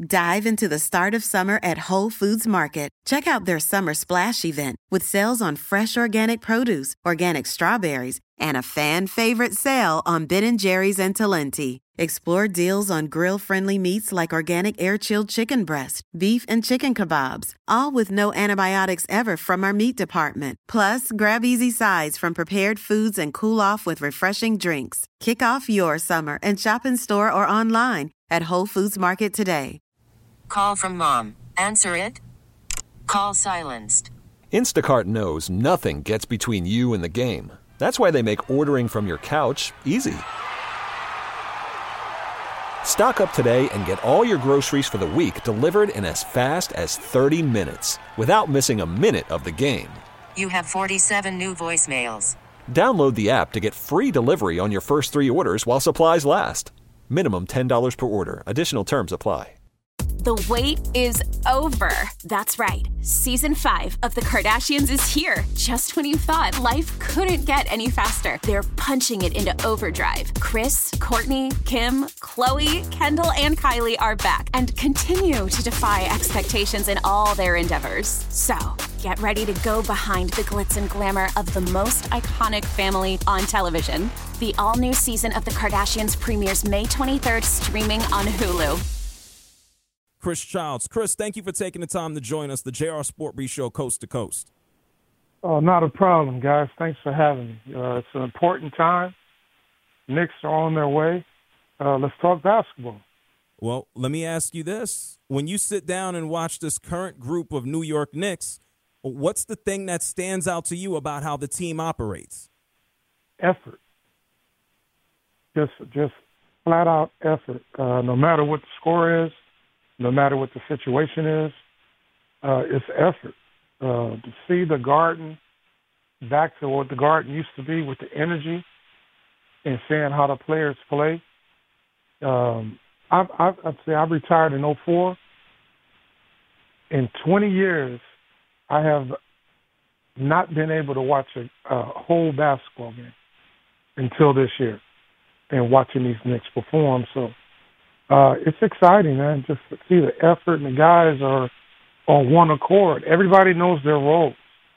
Dive into the start of summer at Whole Foods Market. Check out their Summer Splash event with sales on fresh organic produce, organic strawberries, and a fan-favorite sale on Ben & Jerry's and Talenti. Explore deals on grill-friendly meats like organic air-chilled chicken breast, beef and chicken kebabs, all with no antibiotics ever from our meat department. Plus, grab easy sides from prepared foods and cool off with refreshing drinks. Kick off your summer and shop in store or online at Whole Foods Market today. Call from mom. Answer it. Call silenced. Instacart knows nothing gets between you and the game. That's why they make ordering from your couch easy. Stock up today and get all your groceries for the week delivered in as fast as 30 minutes without missing a minute of the game. You have 47 new voicemails. Download the app to get free delivery on your first 3 orders while supplies last. Minimum $10 per order. Additional terms apply. The wait is over. That's right. Season 5 of The Kardashians is here. Just when you thought life couldn't get any faster, they're punching it into overdrive. Kris, Kourtney, Kim, Khloe, Kendall, and Kylie are back and continue to defy expectations in all their endeavors. So, get ready to go behind the glitz and glamour of the most iconic family on television. The all-new season of The Kardashians premieres May 23rd, streaming on Hulu. Chris Childs. Chris, thank you for taking the time to join us, the JR Sport Brief Show, Coast to Coast. Oh, not a problem, guys. Thanks for having me. It's an important time. Knicks are on their way. Let's talk basketball. Well, let me ask you this. When you sit down and watch this current group of New York Knicks, what's the thing that stands out to you about how the team operates? Effort. Just flat-out effort. No matter what the score is, no matter what the situation is, it's effort. To see the Garden back to what the Garden used to be with the energy and seeing how the players play. I'd say I retired in '04. In 20 years, I have not been able to watch a whole basketball game until this year and watching these Knicks perform. So it's exciting, man, just to see the effort, and the guys are on one accord. Everybody knows their roles.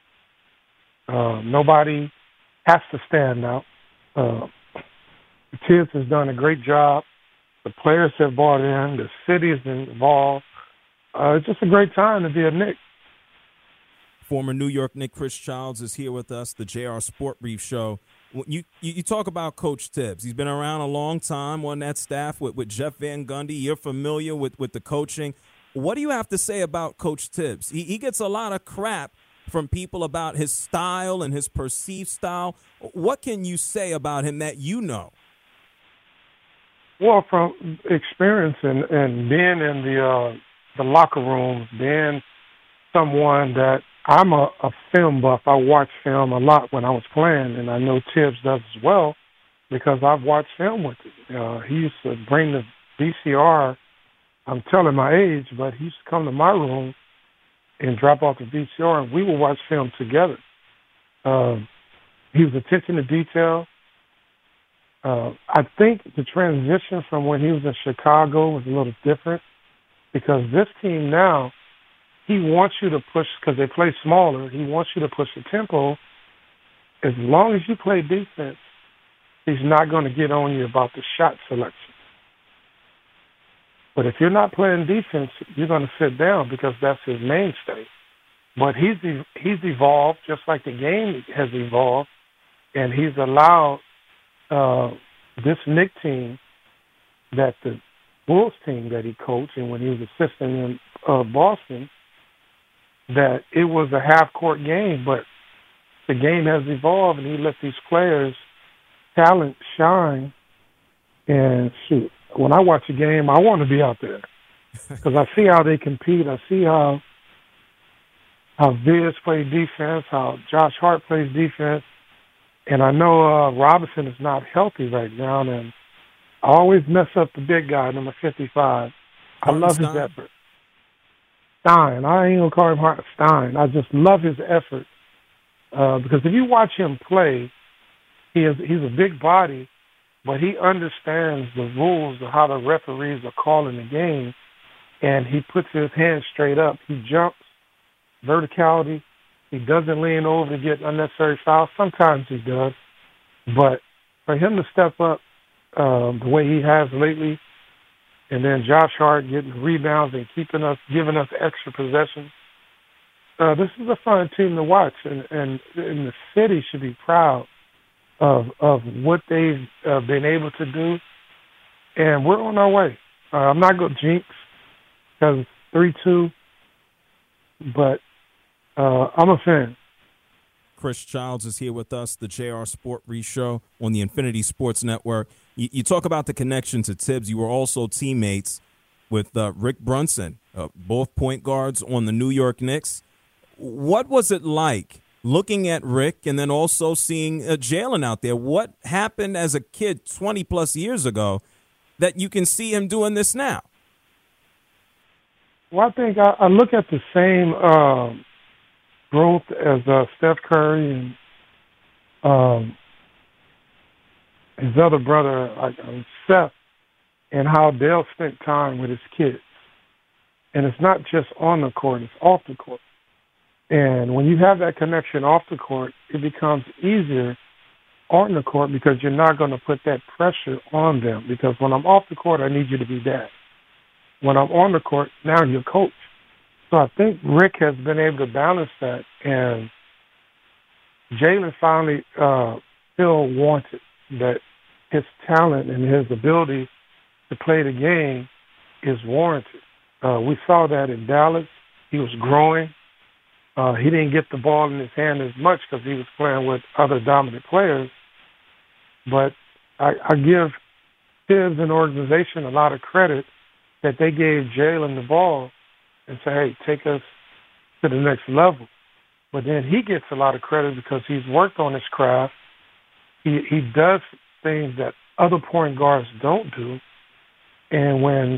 Nobody has to stand out. The Tibbs has done a great job. The players have bought in. The city has been involved. It's just a great time to be a Knick. Former New York Knick Chris Childs is here with us, the JR Sport Brief Show. You talk about Coach Tibbs. He's been around a long time on that staff with Jeff Van Gundy. You're familiar with the coaching. What do you have to say about Coach Tibbs? He gets a lot of crap from people about his style and his perceived style. What can you say about him that you know? Well, from experience and being in the locker rooms, being someone that I'm a film buff. I watch film a lot when I was playing, and I know Tibbs does as well because I've watched film with him. He used to bring the VCR. I'm telling my age, but he used to come to my room and drop off the VCR, and we would watch film together. He was attention to detail. I think the transition from when he was in Chicago was a little different because this team now, he wants you to push, because they play smaller, he wants you to push the tempo. As long as you play defense, he's not going to get on you about the shot selection. But if you're not playing defense, you're going to sit down because that's his mainstay. But he's evolved just like the game has evolved, and he's allowed this Knick team, that the Bulls team that he coached, and when he was assistant in Boston, that it was a half-court game, but the game has evolved, and he let these players' talent shine. And shoot, when I watch a game, I want to be out there because I see how they compete. I see how Viz plays defense, how Josh Hart plays defense, and I know Robinson is not healthy right now, and I always mess up the big guy, number 55. I love his effort. Stein. I ain't going to call him Stein. I just love his effort because if you watch him play, he's a big body, but he understands the rules of how the referees are calling the game, and he puts his hands straight up. He jumps, verticality. He doesn't lean over to get unnecessary fouls. Sometimes he does. But for him to step up the way he has lately, and then Josh Hart getting rebounds and giving us extra possessions, this is a fun team to watch, and the city should be proud of what they've been able to do, and we're on our way. I'm not going to jinx because 3-2, but I'm a fan. Chris Childs is here with us, the JR Sport Brief Show on the Infinity Sports Network. You talk about the connection to Tibbs. You were also teammates with Rick Brunson, both point guards on the New York Knicks. What was it like looking at Rick and then also seeing Jalen out there? What happened as a kid 20-plus years ago that you can see him doing this now? Well, I think I look at the same growth as Steph Curry and his other brother, Seth, and how Dale spent time with his kids. And it's not just on the court, it's off the court. And when you have that connection off the court, it becomes easier on the court because you're not going to put that pressure on them. Because when I'm off the court, I need you to be dad. When I'm on the court, now you're coach. So I think Rick has been able to balance that. And Jalen finally still wanted that his talent and his ability to play the game is warranted. We saw that in Dallas. He was growing. He didn't get the ball in his hand as much because he was playing with other dominant players. But I give Tibbs and the organization a lot of credit that they gave Jalen the ball and say, hey, take us to the next level. But then he gets a lot of credit because he's worked on his craft. He does things that other point guards don't do. And when,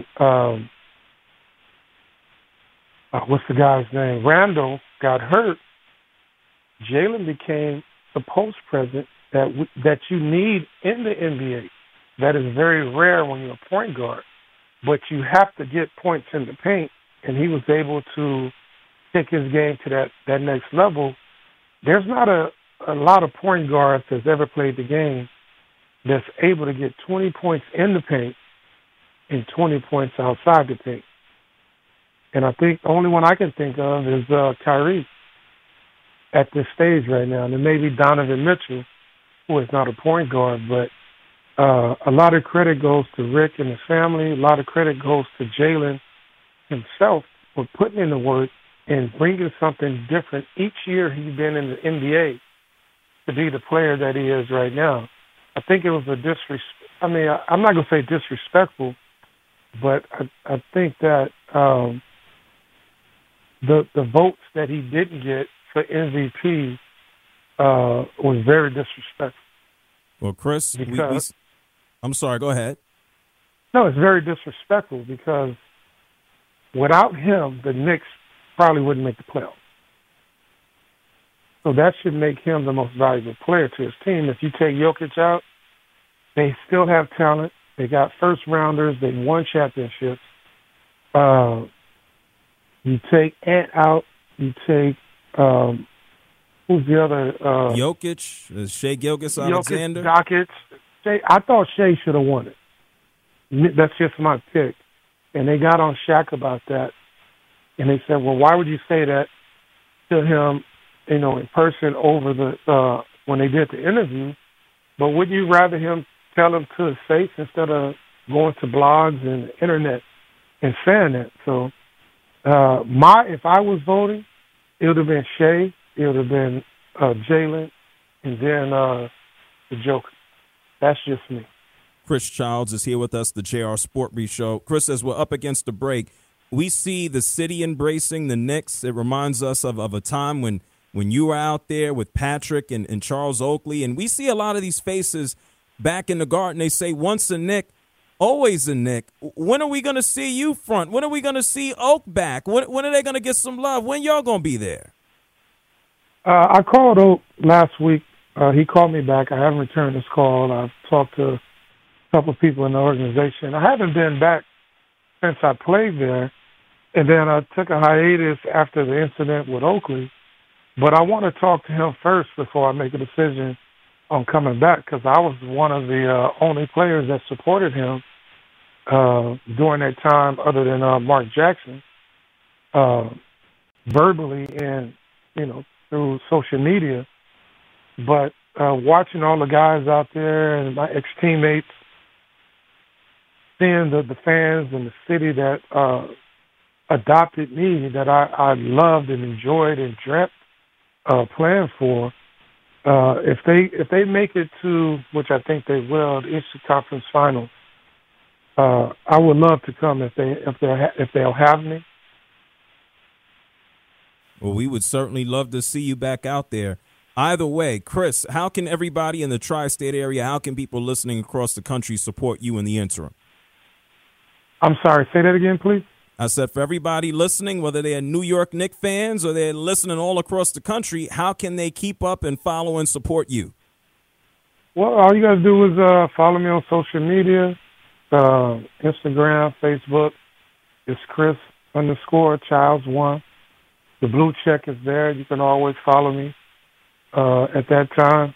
what's the guy's name? Randall got hurt, Jalen became the post presence that you need in the NBA. That is very rare when you're a point guard. But you have to get points in the paint, and he was able to take his game to that next level. There's not a lot of point guards that's ever played the game that's able to get 20 points in the paint and 20 points outside the paint. And I think the only one I can think of is Kyrie at this stage right now. And then maybe Donovan Mitchell, who is not a point guard. But a lot of credit goes to Rick and his family. A lot of credit goes to Jalen himself for putting in the work and bringing something different each year he's been in the NBA to be the player that he is right now. I think it was a disrespect. I mean, I'm not going to say disrespectful, but I think that the votes that he didn't get for MVP was very disrespectful. Well, Chris, I'm sorry, go ahead. No, it's very disrespectful because without him, the Knicks probably wouldn't make the playoffs. So that should make him the most valuable player to his team. If you take Jokic out, they still have talent. They got first-rounders. They won championships. You take Ant out. You take who's the other? Jokic, Shai Gilgeous-Alexander. Jokic, I thought Shai should have won it. That's just my pick. And they got on Shaq about that. And they said, well, why would you say that to him, in person over when they did the interview? But would you rather him tell him to his face instead of going to blogs and the internet and saying that? So if I was voting, it would have been Shai, it would have been Jalen, and then the Joker. That's just me. Chris Childs is here with us, the JR Sport Brief Show. Chris, as we're up against the break, we see the city embracing the Knicks. It reminds us of a time when you were out there with Patrick and Charles Oakley, and we see a lot of these faces back in the Garden. They say, once a Knick, always a Knick. When are we going to see you front? When are we going to see Oak back? When are they going to get some love? When y'all going to be there? I called Oak last week. He called me back. I haven't returned his call. I've talked to a couple of people in the organization. I haven't been back since I played there, And then I took a hiatus after the incident with Oakley. But I want to talk to him first before I make a decision on coming back, because I was one of the only players that supported him during that time, other than Mark Jackson, verbally and, through social media. But watching all the guys out there and my ex-teammates, seeing the fans and the city that adopted me, that I loved and enjoyed and dreamt playing for, if they make it to, which I think they will, the Eastern Conference Finals, I would love to come if they'll have me. Well, we would certainly love to see you back out there. Either way, Chris, how can everybody in the tri-state area, how can people listening across the country support you in the interim? I'm sorry, say that again, please. I said for everybody listening, whether they're New York Knicks fans or they're listening all across the country, how can they keep up and follow and support you? Well, all you got to do is follow me on social media, Instagram, Facebook. It's Chris_Childs1. The blue check is there. You can always follow me at that time.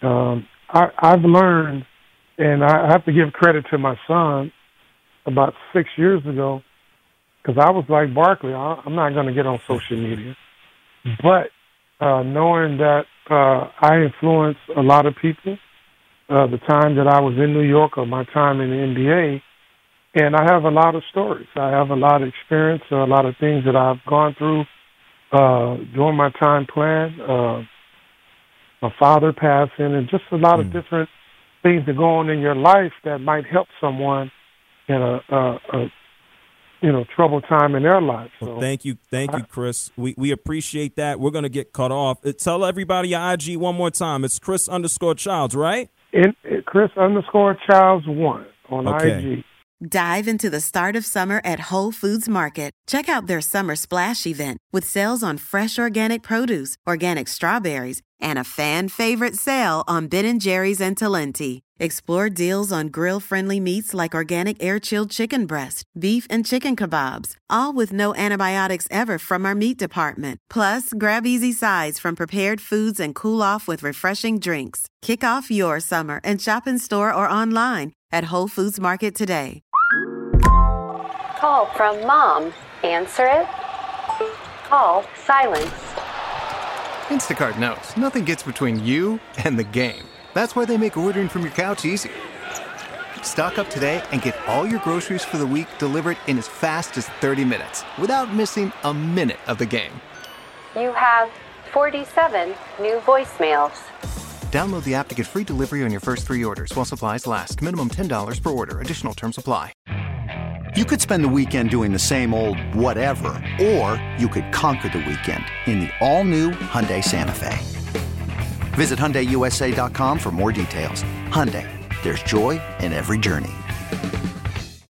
I've learned, and I have to give credit to my son, about 6 years ago, because I was like Barkley, I'm not going to get on social media. But knowing that I influenced a lot of people, the time that I was in New York or my time in the NBA, and I have a lot of stories. I have a lot of experience, a lot of things that I've gone through during my time playing. My father passing, and just a lot of different things that go on in your life that might help someone in a troubled time in their life. So, well, thank you, Chris. We appreciate that. We're going to get cut off. Tell everybody your IG one more time. It's Chris_Childs, right? Chris_Childs1 on IG. Dive into the start of summer at Whole Foods Market. Check out their Summer Splash event with sales on fresh organic produce, organic strawberries, and a fan-favorite sale on Ben & Jerry's and Talenti. Explore deals on grill-friendly meats like organic air-chilled chicken breast, beef and chicken kebabs, all with no antibiotics ever from our meat department. Plus, grab easy sides from prepared foods and cool off with refreshing drinks. Kick off your summer and shop in store or online at Whole Foods Market today. Call from mom. Answer it. Call silenced. Instacart knows nothing gets between you and the game. That's why they make ordering from your couch easy. Stock up today and get all your groceries for the week delivered in as fast as 30 minutes without missing a minute of the game. You have 47 new voicemails. Download the app to get free delivery on your first 3 orders while supplies last. Minimum $10 per order. Additional terms apply. You could spend the weekend doing the same old whatever, or you could conquer the weekend in the all-new Hyundai Santa Fe. Visit HyundaiUSA.com for more details. Hyundai, there's joy in every journey.